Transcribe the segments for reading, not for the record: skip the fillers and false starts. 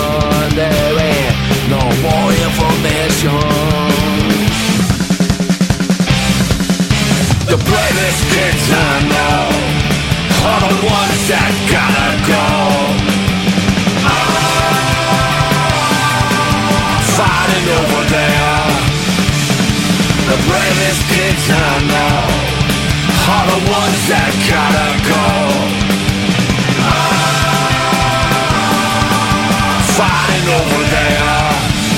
There ain't no more information. The bravest kids I know are the ones that gotta go. Fighting over there. The bravest kids I know are the ones that gotta go. Fighting over there.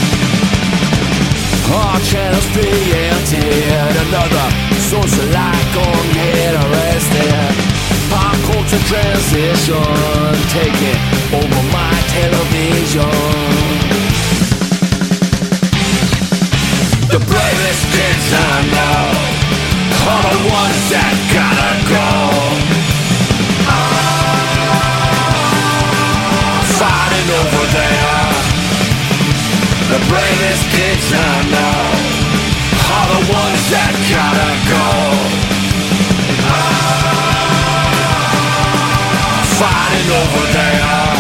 Our channels be emptied. Another socialite gon' get arrested. Pop culture transition taking over my television. The bravest kids I know are the ones that gotta go. Fighting over there. The bravest kids I know are the ones that gotta go. Fighting over there.